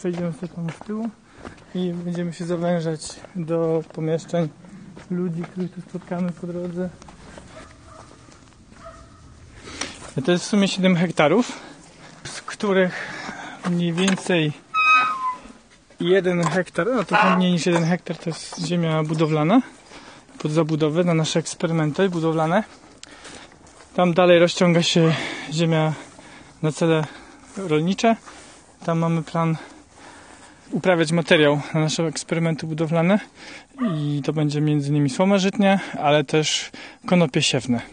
przejdziemy sobie tam z tyłu i będziemy się zawężać do pomieszczeń ludzi, których tu spotkamy po drodze. To jest w sumie 7 hektarów, z których mniej więcej 1 hektar, no to mniej niż 1 hektar to jest ziemia budowlana pod zabudowę na nasze eksperymenty budowlane. Tam dalej rozciąga się ziemia na cele rolnicze. Tam mamy plan uprawiać materiał na nasze eksperymenty budowlane i to będzie między innymi słoma żytnia, ale też konopie siewne.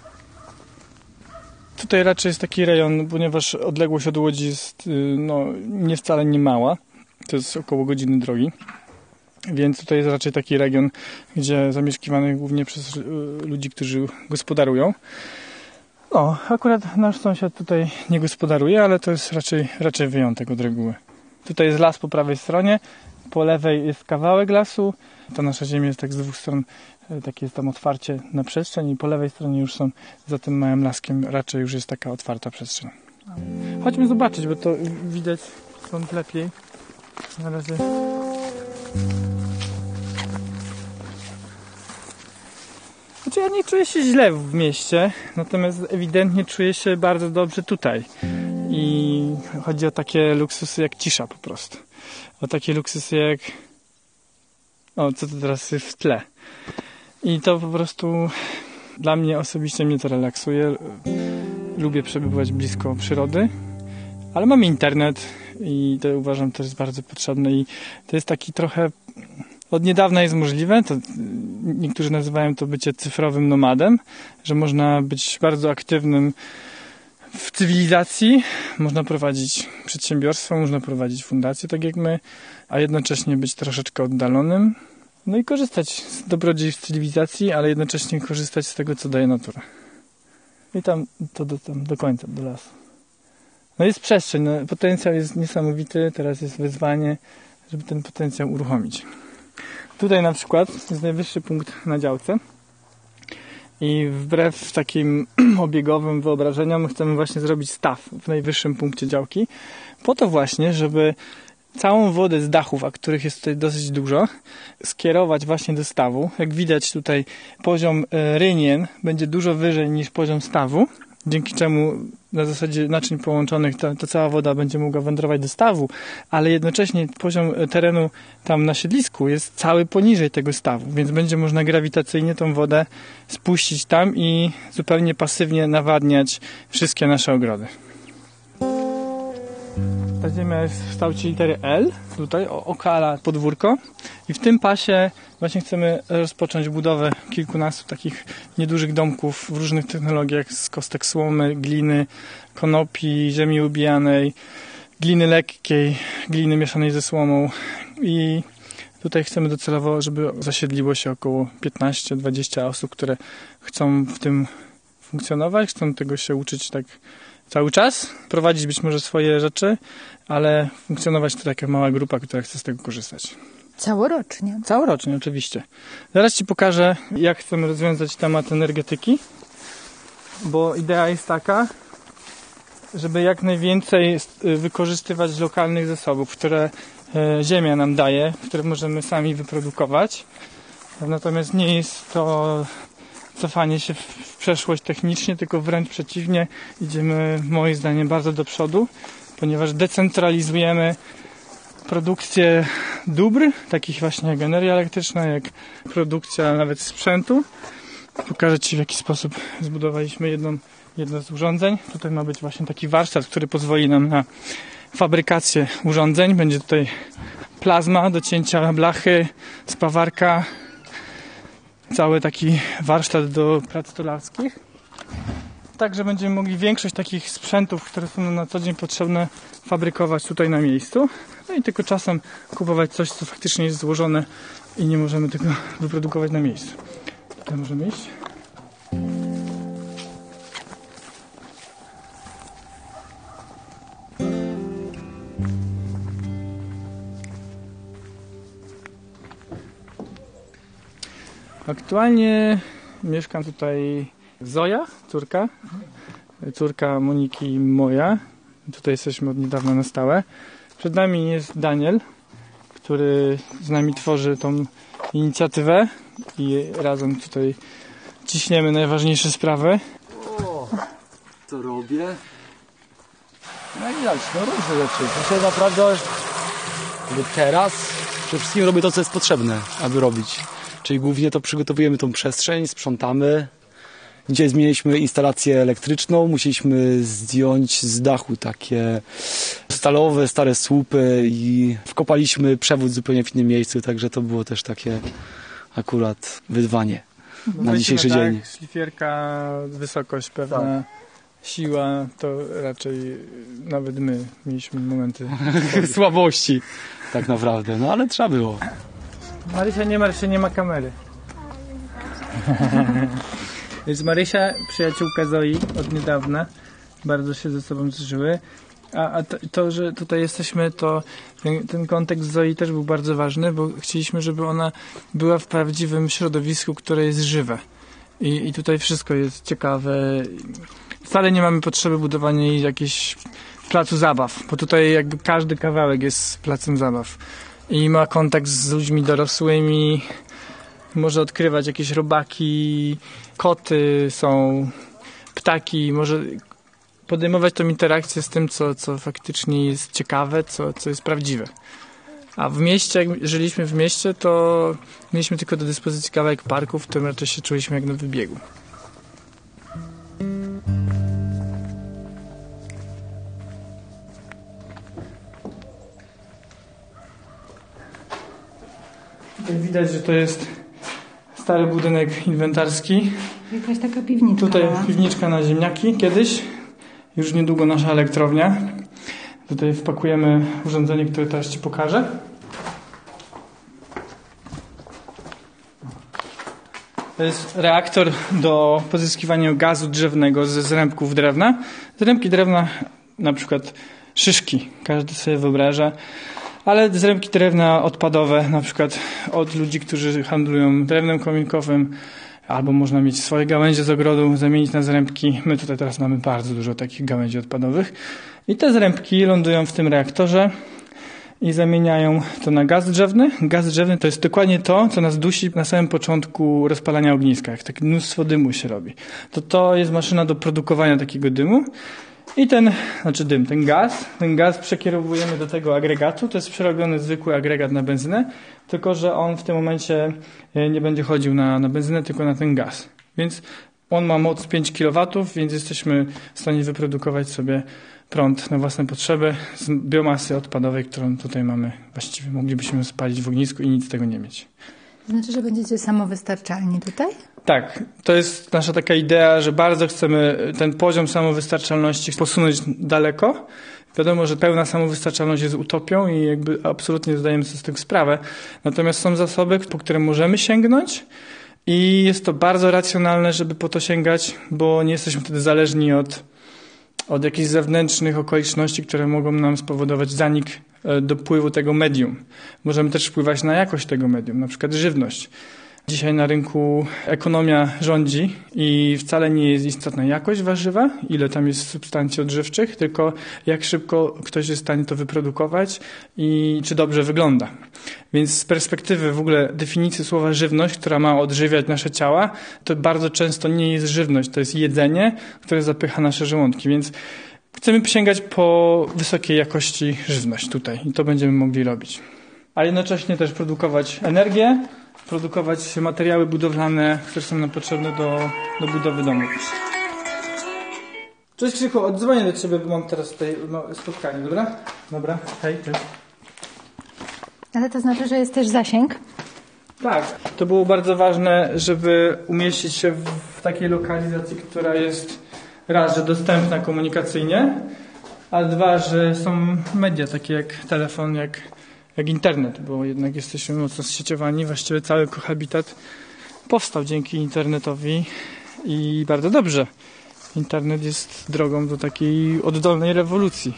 Tutaj raczej jest taki rejon, ponieważ odległość od Łodzi jest nie wcale nie mała. To jest około godziny drogi. Więc tutaj jest raczej taki region, gdzie zamieszkiwany głównie przez ludzi, którzy gospodarują. No, akurat nasz sąsiad tutaj nie gospodaruje, ale to jest raczej wyjątek od reguły. Tutaj jest las po prawej stronie, po lewej jest kawałek lasu. Ta nasza ziemia jest tak z dwóch stron, takie jest tam otwarcie na przestrzeń i po lewej stronie już są, za tym małym laskiem raczej już jest taka otwarta przestrzeń. Chodźmy zobaczyć, bo to widać stąd lepiej. Na razie. Znaczy ja nie czuję się źle w mieście, natomiast ewidentnie czuję się bardzo dobrze tutaj. I chodzi o takie luksusy jak cisza po prostu. O takie luksusy jak... O, co to teraz jest w tle. I to po prostu dla mnie osobiście mnie to relaksuje. Lubię przebywać blisko przyrody, ale mam internet i to uważam też jest bardzo potrzebne i to jest taki trochę... Od niedawna jest możliwe, to niektórzy nazywają to bycie cyfrowym nomadem, że można być bardzo aktywnym w cywilizacji, można prowadzić przedsiębiorstwo, można prowadzić fundację, tak jak my, a jednocześnie być troszeczkę oddalonym. No i korzystać z dobrodziejstw cywilizacji, ale jednocześnie korzystać z tego, co daje natura. I tam do końca, do lasu. No jest przestrzeń, potencjał jest niesamowity, teraz jest wyzwanie, żeby ten potencjał uruchomić. Tutaj na przykład jest najwyższy punkt na działce i wbrew takim obiegowym wyobrażeniom chcemy właśnie zrobić staw w najwyższym punkcie działki po to właśnie, żeby całą wodę z dachów, a których jest tutaj dosyć dużo, skierować właśnie do stawu. Jak widać tutaj poziom rynien będzie dużo wyżej niż poziom stawu, dzięki czemu na zasadzie naczyń połączonych ta cała woda będzie mogła wędrować do stawu, ale jednocześnie poziom terenu tam na siedlisku jest cały poniżej tego stawu, więc będzie można grawitacyjnie tą wodę spuścić tam i zupełnie pasywnie nawadniać wszystkie nasze ogrody. Ta ziemia jest w kształcie litery L, tutaj okala podwórko i w tym pasie właśnie chcemy rozpocząć budowę kilkunastu takich niedużych domków w różnych technologiach z kostek słomy, gliny, konopi, ziemi ubijanej, gliny lekkiej, gliny mieszanej ze słomą i tutaj chcemy docelowo, żeby zasiedliło się około 15-20 osób, które chcą w tym funkcjonować, chcą tego się uczyć tak cały czas, prowadzić być może swoje rzeczy, ale funkcjonować to taka mała grupa, która chce z tego korzystać. Całorocznie? Całorocznie, oczywiście. Zaraz Ci pokażę, jak chcemy rozwiązać temat energetyki, bo idea jest taka, żeby jak najwięcej wykorzystywać lokalnych zasobów, które ziemia nam daje, które możemy sami wyprodukować. Natomiast nie jest to cofanie się w przeszłość technicznie, tylko wręcz przeciwnie, idziemy moim zdaniem bardzo do przodu, ponieważ decentralizujemy produkcję dóbr, takich właśnie jak energia elektryczna, jak produkcja nawet sprzętu. Pokażę Ci, w jaki sposób zbudowaliśmy jedno z urządzeń. Tutaj ma być właśnie taki warsztat, który pozwoli nam na fabrykację urządzeń. Będzie tutaj plazma do cięcia blachy, spawarka, cały taki warsztat do prac stolarskich. Także będziemy mogli większość takich sprzętów, które są nam na co dzień potrzebne, fabrykować tutaj na miejscu. No i tylko czasem kupować coś, co faktycznie jest złożone i nie możemy tego wyprodukować na miejscu. Tutaj możemy iść. Aktualnie mieszkam tutaj Zoja, córka Moniki i moja. Tutaj jesteśmy od niedawna na stałe. Przed nami jest Daniel, który z nami tworzy tą inicjatywę i razem tutaj ciśniemy najważniejsze sprawy. O, co robię? No i widać, no różne rzeczy. Dzisiaj naprawdę teraz przede wszystkim robię to, co jest potrzebne, aby robić. Czyli głównie to przygotowujemy tą przestrzeń, sprzątamy. Dzisiaj zmieniliśmy instalację elektryczną, musieliśmy zdjąć z dachu takie stalowe, stare słupy i wkopaliśmy przewód zupełnie w innym miejscu, także to było też takie akurat wyzwanie na dzisiejszy dzień. Szlifierka, wysokość pewna, siła, to raczej nawet my mieliśmy momenty słabości tak naprawdę, no ale trzeba było. Marysia, nie martw się, nie ma kamery. Więc Marysia, przyjaciółka Zoi od niedawna, bardzo się ze sobą zżyły. A to, że tutaj jesteśmy, to ten kontekst Zoi też był bardzo ważny, bo chcieliśmy, żeby ona była w prawdziwym środowisku, które jest żywe. I tutaj wszystko jest ciekawe. Wcale nie mamy potrzeby budowania jej jakiejś placu zabaw, bo tutaj jakby każdy kawałek jest placem zabaw. I ma kontakt z ludźmi dorosłymi, może odkrywać jakieś robaki, koty są, ptaki, może podejmować tą interakcję z tym, co faktycznie jest ciekawe, co jest prawdziwe. A w mieście, jak żyliśmy w mieście, to mieliśmy tylko do dyspozycji kawałek parku, w którym raczej się czuliśmy jak na wybiegu. Tutaj widać, że to jest stary budynek inwentarski. Jakaś taka piwniczka. Tutaj piwniczka na ziemniaki kiedyś. Już niedługo nasza elektrownia. Tutaj wpakujemy urządzenie, które teraz Ci pokażę. To jest reaktor do pozyskiwania gazu drzewnego ze zrębków drewna. Zrębki drewna, na przykład szyszki, każdy sobie wyobraża. Ale zrębki drewna odpadowe, na przykład od ludzi, którzy handlują drewnem kominkowym, albo można mieć swoje gałęzie z ogrodu, zamienić na zrębki. My tutaj teraz mamy bardzo dużo takich gałęzi odpadowych. I te zrębki lądują w tym reaktorze i zamieniają to na gaz drzewny. Gaz drzewny to jest dokładnie to, co nas dusi na samym początku rozpalania ogniska. Jak takie mnóstwo dymu się robi. To jest maszyna do produkowania takiego dymu. I ten gaz przekierowujemy do tego agregatu. To jest przerobiony zwykły agregat na benzynę, tylko że on w tym momencie nie będzie chodził na benzynę, tylko na ten gaz. Więc on ma moc 5 kW, więc jesteśmy w stanie wyprodukować sobie prąd na własne potrzeby z biomasy odpadowej, którą tutaj mamy. Właściwie moglibyśmy ją spalić w ognisku i nic z tego nie mieć. Znaczy, że będziecie samowystarczalni tutaj? Tak, to jest nasza taka idea, że bardzo chcemy ten poziom samowystarczalności posunąć daleko. Wiadomo, że pełna samowystarczalność jest utopią i jakby absolutnie zdajemy sobie z tego sprawę. Natomiast są zasoby, po które możemy sięgnąć i jest to bardzo racjonalne, żeby po to sięgać, bo nie jesteśmy wtedy zależni od jakichś zewnętrznych okoliczności, które mogą nam spowodować zanik dopływu tego medium. Możemy też wpływać na jakość tego medium, na przykład żywność. Dzisiaj na rynku ekonomia rządzi i wcale nie jest istotna jakość warzywa, ile tam jest substancji odżywczych, tylko jak szybko ktoś jest w stanie to wyprodukować i czy dobrze wygląda. Więc z perspektywy w ogóle definicji słowa żywność, która ma odżywiać nasze ciała, to bardzo często nie jest żywność, to jest jedzenie, które zapycha nasze żołądki. Więc chcemy sięgać po wysokiej jakości żywność tutaj i to będziemy mogli robić. A jednocześnie też produkować energię, produkować materiały budowlane, które są nam potrzebne do budowy domów. Cześć Krzychu, odzwonię do Ciebie, bo mam teraz tutaj spotkanie, dobra? Dobra, hej, cześć. Ale to znaczy, że jest też zasięg? Tak, to było bardzo ważne, żeby umieścić się w takiej lokalizacji, która jest raz, że dostępna komunikacyjnie, a dwa, że są media takie jak telefon, jak internet, bo jednak jesteśmy mocno zsieciowani. Właściwie cały kohabitat powstał dzięki internetowi i bardzo dobrze. Internet jest drogą do takiej oddolnej rewolucji.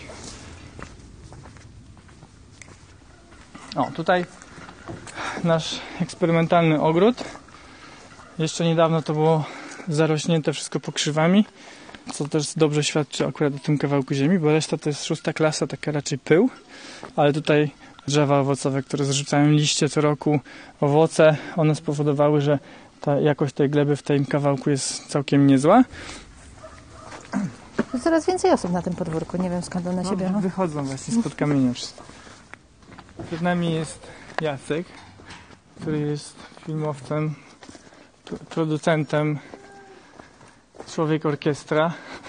O, tutaj nasz eksperymentalny ogród. Jeszcze niedawno to było zarośnięte wszystko pokrzywami. co też dobrze świadczy akurat o tym kawałku ziemi, bo reszta to jest 6. klasa, taka raczej pył, ale tutaj drzewa owocowe, które zrzucają liście co roku, owoce, one spowodowały, że ta jakość tej gleby w tym kawałku jest całkiem niezła. Jest coraz więcej osób na tym podwórku, nie wiem skąd one się biorą. Wychodzą właśnie spod kamienia. Przed nami jest Jacek, który jest filmowcem, producentem, człowiek orkiestra.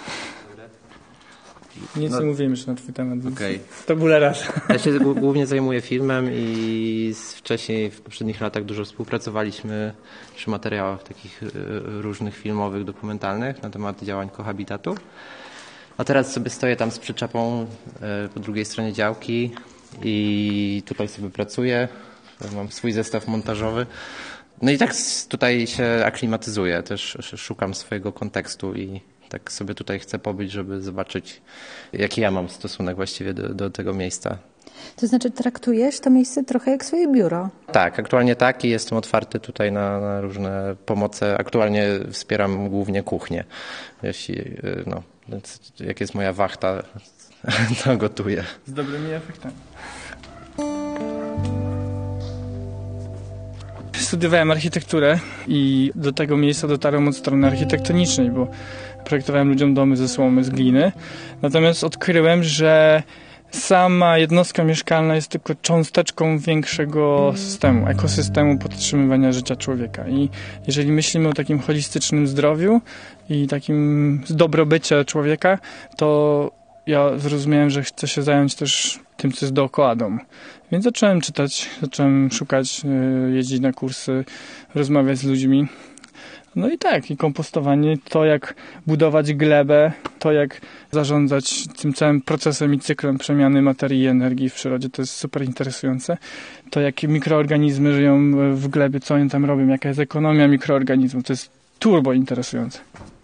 Nic nie mówiłem już na twój temat, więc to bóle raz. Ja się głównie zajmuję filmem i wcześniej w poprzednich latach dużo współpracowaliśmy przy materiałach takich różnych filmowych, dokumentalnych na temat działań kohabitatu. A teraz sobie stoję tam z przyczepą po drugiej stronie działki i tutaj sobie pracuję. Mam swój zestaw montażowy. No i tak tutaj się aklimatyzuję, też szukam swojego kontekstu i tak sobie tutaj chcę pobyć, żeby zobaczyć, jaki ja mam stosunek właściwie do tego miejsca. To znaczy traktujesz to miejsce trochę jak swoje biuro? Tak, aktualnie tak i jestem otwarty tutaj na różne pomoce. Aktualnie wspieram głównie kuchnię. Jeśli, jak jest moja wachta, to gotuję. Z dobrymi efektami. Studiowałem architekturę i do tego miejsca dotarłem od strony architektonicznej, bo projektowałem ludziom domy ze słomy, z gliny. Natomiast odkryłem, że sama jednostka mieszkalna jest tylko cząsteczką większego systemu, ekosystemu podtrzymywania życia człowieka. I jeżeli myślimy o takim holistycznym zdrowiu i takim dobrobycie człowieka, to ja zrozumiałem, że chcę się zająć też tym, co jest dookoła domu. Więc zacząłem czytać, zacząłem szukać, jeździć na kursy, rozmawiać z ludźmi. No i tak, i kompostowanie, to jak budować glebę, to jak zarządzać tym całym procesem i cyklem przemiany materii i energii w przyrodzie, to jest super interesujące. To jakie mikroorganizmy żyją w glebie, co oni tam robią, jaka jest ekonomia mikroorganizmów, to jest turbo interesujące.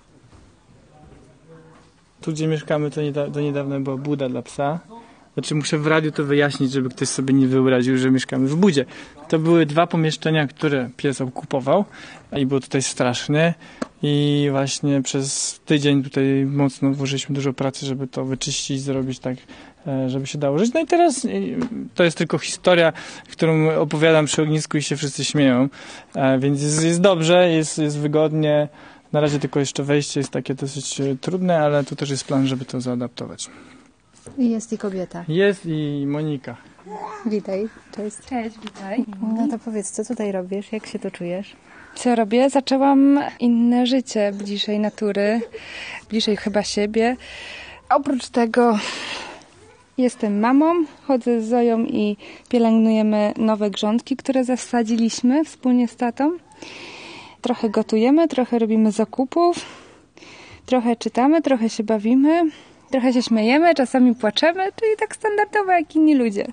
Tu, gdzie mieszkamy, to do niedawna była buda dla psa. Znaczy muszę w radiu to wyjaśnić, żeby ktoś sobie nie wyobraził, że mieszkamy w budzie. To były 2 pomieszczenia, które pies okupował i było tutaj strasznie i właśnie przez tydzień tutaj mocno włożyliśmy dużo pracy, żeby to wyczyścić, zrobić tak, żeby się dało żyć. No i teraz to jest tylko historia, którą opowiadam przy ognisku i się wszyscy śmieją, więc jest dobrze, jest wygodnie. Na razie tylko jeszcze wejście jest takie dosyć trudne, ale tu też jest plan, żeby to zaadaptować. Jest i kobieta. Jest i Monika. Witaj, cześć. Cześć, witaj. No to powiedz, co tutaj robisz? Jak się tu czujesz? Co robię? Zaczęłam inne życie, bliżej natury, bliżej chyba siebie. Oprócz tego jestem mamą, chodzę z Zoją i pielęgnujemy nowe grządki, które zasadziliśmy wspólnie z tatą. Trochę gotujemy, trochę robimy zakupów, trochę czytamy, trochę się bawimy. Trochę się śmiejemy, czasami płaczemy, czyli tak standardowo jak inni ludzie.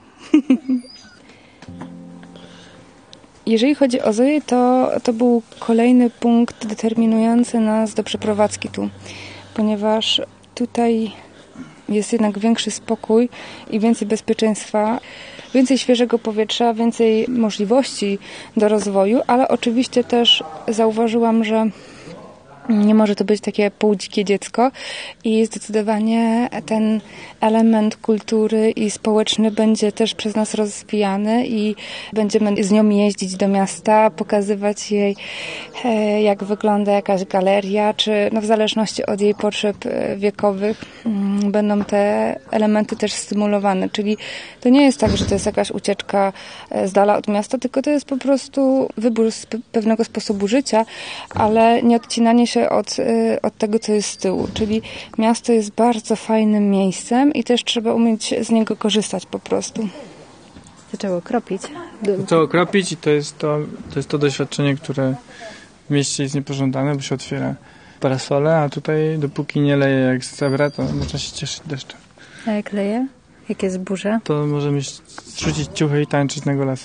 Jeżeli chodzi o Zoję, to był kolejny punkt determinujący nas do przeprowadzki tu, ponieważ tutaj jest jednak większy spokój i więcej bezpieczeństwa, więcej świeżego powietrza, więcej możliwości do rozwoju, ale oczywiście też zauważyłam, że nie może to być takie półdzikie dziecko i zdecydowanie ten element kultury i społeczny będzie też przez nas rozwijany i będziemy z nią jeździć do miasta, pokazywać jej, jak wygląda jakaś galeria, czy w zależności od jej potrzeb wiekowych będą te elementy też stymulowane. Czyli to nie jest tak, że to jest jakaś ucieczka z dala od miasta, tylko to jest po prostu wybór z pewnego sposobu życia, ale nie odcinanie się od tego, co jest z tyłu. Czyli miasto jest bardzo fajnym miejscem i też trzeba umieć z niego korzystać po prostu. Zaczęło kropić. Zaczęło kropić i to jest to doświadczenie, które w mieście jest niepożądane, bo się otwiera parasole, a tutaj dopóki nie leje jak z cebra, to można się cieszyć deszczem. A jak leje? Jak jest burza? To możemy zrzucić ciuchy i tańczyć na golasa.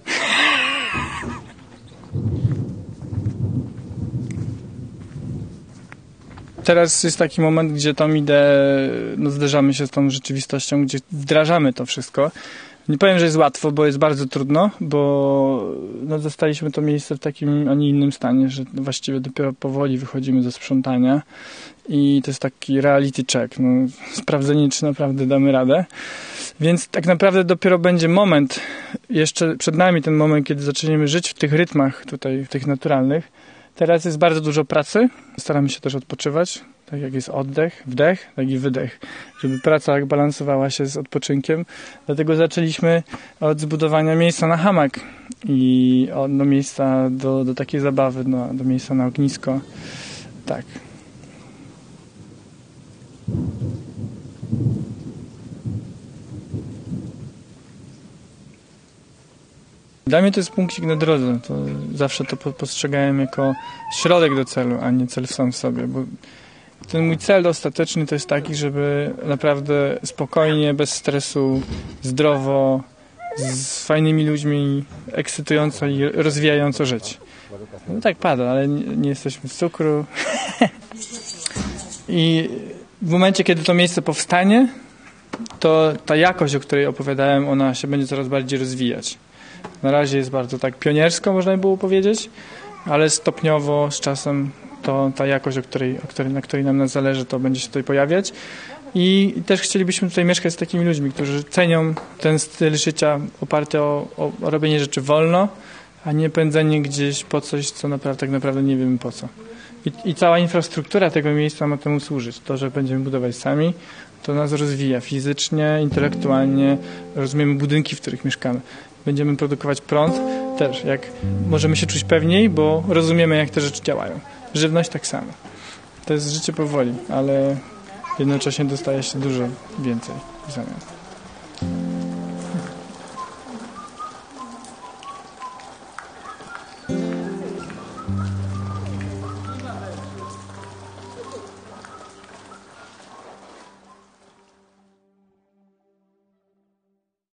Teraz jest taki moment, gdzie tam zderzamy się z tą rzeczywistością, gdzie wdrażamy to wszystko. Nie powiem, że jest łatwo, bo jest bardzo trudno, bo no, zostaliśmy to miejsce w takim, a nie innym stanie, że właściwie dopiero powoli wychodzimy ze sprzątania i to jest taki reality check, no, sprawdzenie, czy naprawdę damy radę. Więc tak naprawdę dopiero będzie moment, jeszcze przed nami ten moment, kiedy zaczniemy żyć w tych rytmach tutaj, w tych naturalnych. Teraz jest bardzo dużo pracy, staramy się też odpoczywać, tak jak jest oddech, wdech, tak i wydech, żeby praca balansowała się z odpoczynkiem. Dlatego zaczęliśmy od zbudowania miejsca na hamak i od miejsca do takiej zabawy, do miejsca na ognisko. Tak. Dla mnie to jest punkcik na drodze. To zawsze to postrzegałem jako środek do celu, a nie cel sam w sobie. Bo ten mój cel ostateczny to jest taki, żeby naprawdę spokojnie, bez stresu, zdrowo, z fajnymi ludźmi, ekscytująco i rozwijająco żyć. No tak pada, ale nie jesteśmy z cukru. I w momencie, kiedy to miejsce powstanie, to ta jakość, o której opowiadałem, ona się będzie coraz bardziej rozwijać. Na razie jest bardzo tak pioniersko, można by było powiedzieć, ale stopniowo z czasem to ta jakość, na której nam zależy, to będzie się tutaj pojawiać. I też chcielibyśmy tutaj mieszkać z takimi ludźmi, którzy cenią ten styl życia oparty o robienie rzeczy wolno, a nie pędzenie gdzieś po coś, co tak naprawdę nie wiemy po co. I cała infrastruktura tego miejsca ma temu służyć. To, że będziemy budować sami, to nas rozwija fizycznie, intelektualnie, rozumiemy budynki, w których mieszkamy. Będziemy produkować prąd też, jak możemy się czuć pewniej, bo rozumiemy, jak te rzeczy działają. Żywność tak samo. To jest życie powoli, ale jednocześnie dostaje się dużo więcej w zamian.